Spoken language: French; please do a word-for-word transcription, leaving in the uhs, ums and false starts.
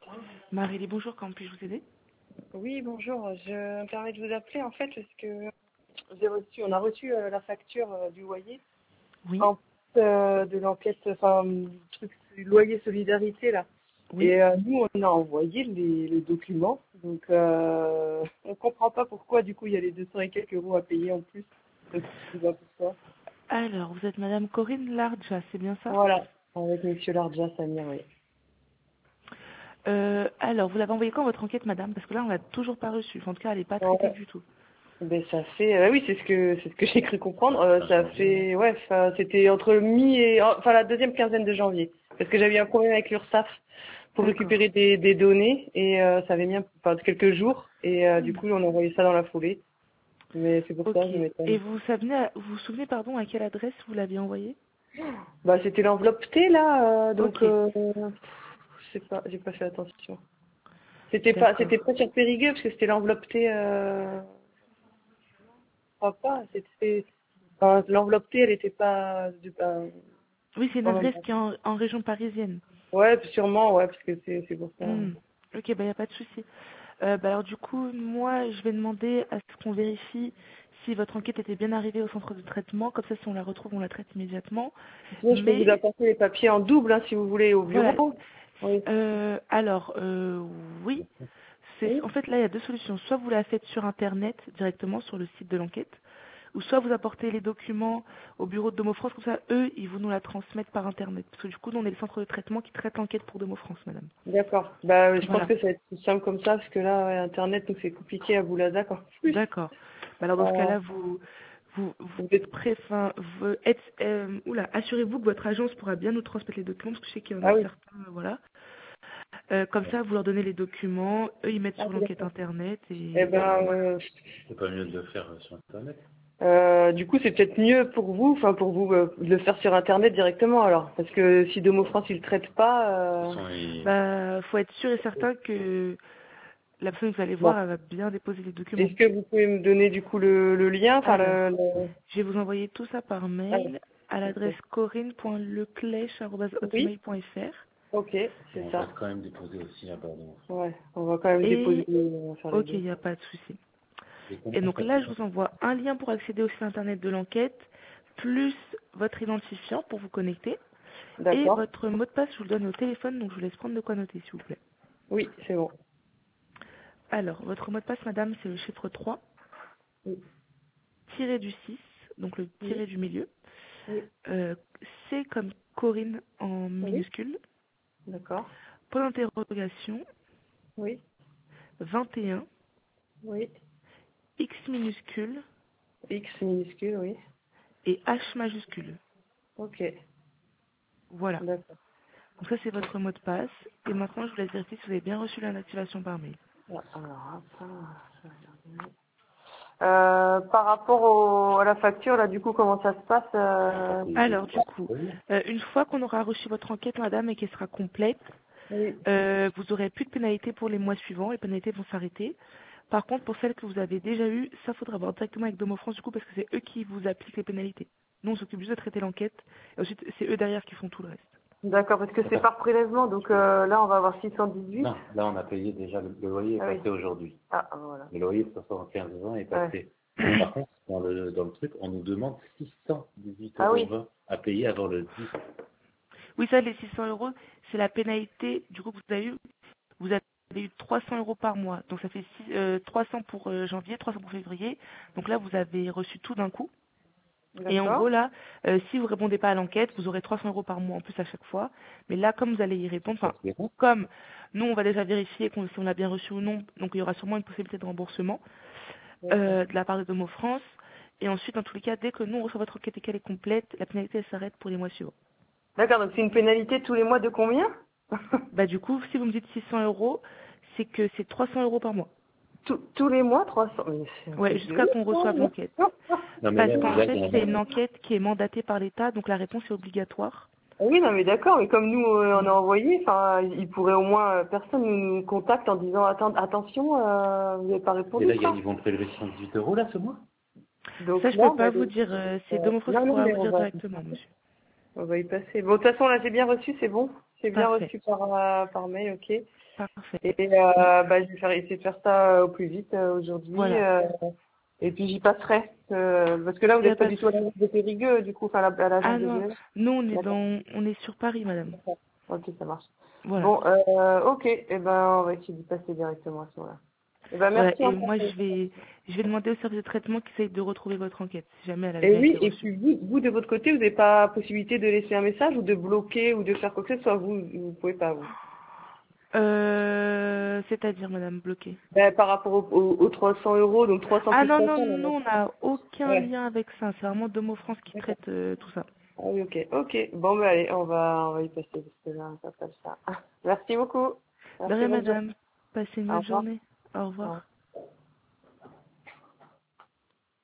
Marie, bonjour, comment puis-je vous aider? Oui, bonjour. Je me permets de vous appeler en fait parce que j'ai reçu, on a reçu euh, la facture euh, du loyer Oui, en plus euh, de l'enquête, enfin du truc du loyer solidarité là. oui. Et euh, nous, on a envoyé les, les documents, donc euh, on comprend pas pourquoi du coup il y a les deux cents et quelques euros à payer en plus. Donc, je sais pas pourquoi. Alors, vous êtes Madame Corinne Lardja, c'est bien ça? Voilà, avec Monsieur Lardja Samir, oui. euh, Alors, vous l'avez envoyé quand votre enquête, Madame? Parce que là, on l'a toujours pas reçue. En tout cas, elle n'est pas traitée Ouais. du tout. Ben ça fait, euh, oui, c'est ce que c'est ce que j'ai cru comprendre. Euh, ça fait, ouais, enfin, c'était entre le mi et, enfin la deuxième quinzaine de janvier, parce que j'avais eu un problème avec l'URSSAF pour D'accord. récupérer des, des données et euh, ça avait mis, un- enfin, quelques jours et euh, du Hmm. coup on a envoyé ça dans la foulée. Mais c'est pour ça, Ok. je Et m'étonne. vous savez, vous vous souvenez, pardon, à quelle adresse vous l'aviez envoyé? Bah c'était l'enveloppe T là, euh, donc Ok. euh, je sais pas, j'ai pas fait attention. C'était pas, D'accord. c'était pas sur Périgueux parce que c'était l'enveloppe T. Euh, je crois pas, c'était, enfin, l'enveloppe T, elle était pas, de, pas, Oui, c'est une pas adresse qui est en, en région parisienne. Ouais, sûrement, ouais, parce que c'est c'est pour ça. Hmm. Ok, bah, il n'y a pas de souci. Euh, bah, alors, du coup, moi, je vais demander à ce qu'on vérifie si votre enquête était bien arrivée au centre de traitement. Comme ça, si on la retrouve, on la traite immédiatement. Sinon, je peux vous Mais apporter les papiers en double, hein, si vous voulez, au voilà. bureau. Oui. Euh, alors, euh, oui. C'est, Oui. en fait, là, il y a deux solutions. Soit vous la faites sur Internet, directement sur le site de l'enquête, ou soit vous apportez les documents au bureau de Domo France, comme ça, eux, ils vous nous la transmettent par Internet. Parce que du coup, nous, on est le centre de traitement qui traite l'enquête pour Domo France, madame. D'accord. Bah, je pense Voilà. que ça va être plus simple comme ça, parce que là, ouais, Internet, donc c'est compliqué à Bouladac en plus. D'accord. Bah, alors, dans ce Euh, cas-là, vous, vous, vous, vous êtes... pré- enfin, vous êtes, euh, oula, assurez-vous que votre agence pourra bien nous transmettre les documents, parce que je sais qu'il y en a Ah oui. certains, euh, voilà. Euh, comme ça, vous leur donnez les documents, eux ils mettent Ah, sur oui, l'enquête d'accord. internet Eh et ben, voilà. euh, C'est pas mieux de le faire euh, sur Internet. euh, du coup, c'est peut-être mieux pour vous, enfin pour vous, euh, de le faire sur Internet directement alors, parce que si Domo France il le traite De toute pas, euh, façon, il... Bah, faut être sûr et certain que la personne que vous allez bon. voir, elle va bien déposer les documents. Est-ce que vous pouvez me donner du coup le, le lien, enfin le, Alors, le... je vais vous envoyer tout ça par Ah, mail à l'adresse ok. corinne.leclèche arobase Oui. hotmail point fr. Ok, c'est on va ça. quand même déposer aussi à Bordeaux. Ouais, on va quand même déposer, Et, on va faire les ok, il deux. n'y a pas de souci. Et Et comment donc ça là, je se passe? vous envoie un lien pour accéder au site internet de l'enquête, plus votre identifiant pour vous connecter, et D'accord. votre mot de passe, je vous le donne au téléphone, donc je vous laisse prendre de quoi noter, s'il vous plaît. Oui, c'est bon. Alors, votre mot de passe, madame, c'est le chiffre trois, Oui, tiré du six, donc le oui, tiré du milieu. oui, Euh, C comme Corinne en oui. minuscule. D'accord. Point d'interrogation, Oui, vingt et un, oui. X minuscule X minuscule, oui. et H majuscule. Ok, Voilà. d'accord. Donc ça, c'est votre mot de passe. Et maintenant, je vous laisse vérifier si vous avez bien reçu l'activation par mail. Ah, alors, hop, je vais regarder. Euh, par rapport au, à la facture, là, du coup, comment ça se passe Pas euh... payé Alors, deux du fois. coup, Oui. euh, une fois qu'on aura reçu votre enquête, madame, et qu'elle sera complète, Oui, euh, vous aurez plus de pénalités pour les mois suivants. Les pénalités vont s'arrêter. Par contre, pour celles que vous avez déjà eues, ça faudra voir directement avec Domo France, du coup, parce que c'est eux qui vous appliquent les pénalités. Nous, on s'occupe juste de traiter l'enquête. Et ensuite, c'est eux derrière qui font tout le reste. d'accord, parce que c'est D'accord. par prélèvement, donc euh, là, on va avoir six cent dix-huit. Non, là on a payé déjà, le, le loyer est Ah oui. passé aujourd'hui. Ah, voilà. Le loyer de soixante-quinze ans est Ouais. passé. Par contre, dans le, dans le truc, on nous demande six cent dix-huit Ah euros oui. vingt à payer avant le dix. Oui, ça, les six cents euros, c'est la pénalité, du coup, que vous avez eu. Vous avez eu trois cents euros par mois. Donc, ça fait six- euh, trois cents pour euh, janvier, trois cents pour février. Donc là, vous avez reçu tout d'un coup. Et en D'accord. gros, là, euh, si vous répondez pas à l'enquête, vous aurez trois cents euros par mois en plus à chaque fois. Mais là, comme vous allez y répondre, Ça enfin, se verra. comme nous, on va déjà vérifier qu'on- si on l'a bien reçu ou non, donc il y aura sûrement une possibilité de remboursement D'accord. euh, de la part de Domo France. Et ensuite, dans tous les cas, dès que nous, on reçoit votre enquête et qu'elle est complète, la pénalité, elle s'arrête pour les mois suivants. D'accord, donc c'est une pénalité tous les mois de combien? Bah, du coup, si vous me dites six cents euros, c'est que c'est trois cents euros par mois. tous, tous les mois, trois cents. Mais c'est un Ouais, truc de jusqu'à qu'on reçoive ouf, l'enquête. ça. Non mais Parce là, qu'en là, il fait, y en c'est a. une enquête qui est mandatée par l'État, donc la réponse est obligatoire. Oui, non, mais d'accord, mais comme nous, euh, on Mm. a envoyé, enfin, il pourrait au moins, euh, personne nous, nous contacte en disant, Attends, attention, euh, vous n'avez pas Et répondu, là, il y a- quoi. ils vont prélever cent dix-huit euros là ce mois. Donc Ça, je peux là, pas bah, vous dire. euh, c'est euh, Domofros qui non, non, pourra mais vous on dire va, directement, monsieur. on va y passer. Bon, de toute façon, là, j'ai bien reçu, c'est bon. c'est bien Parfait. reçu par, euh, par mail, ok. Parfait. Et euh, bah, je vais faire, essayer de faire ça euh, au plus vite euh, aujourd'hui. Voilà. euh, et puis j'y passerai. euh, parce que là, vous Il n'y a n'êtes pas pas de du tout à souci. l'agence de Périgueux, du coup, enfin à la- à l'agence Ah de non, Genève. nous on est D'accord. dans, on est sur Paris, madame. D'accord. Ok, ça marche. Voilà. Bon, euh, ok. Et ben, on va essayer d'y passer directement à ce moment-là. Et ben, Voilà. merci Et encore. moi, je vais, je vais demander au service de traitement qui essaye de retrouver votre enquête, si jamais elle a Et bien été oui, et reçue. puis vous, vous de votre côté, vous n'avez pas possibilité de laisser un message ou de bloquer ou de faire quoi que ce soit. Vous, vous pouvez pas, vous. Euh, c'est-à-dire, madame, bloquée. Ben, par rapport au- au- aux trois cents euros, donc trois cents Ah plus non, trois non, cents, non, nous, non. on n'a aucun Ouais. lien avec ça. C'est vraiment Domo France qui D'accord. traite euh, tout ça. Ah oui, ok. Ok. Bon, ben allez, on va, on va y passer parce que là, ça passe ça. Merci beaucoup. De Merci, rien, bonne journée. madame. Passez une Au bonne revoir. journée. Au Au revoir. revoir.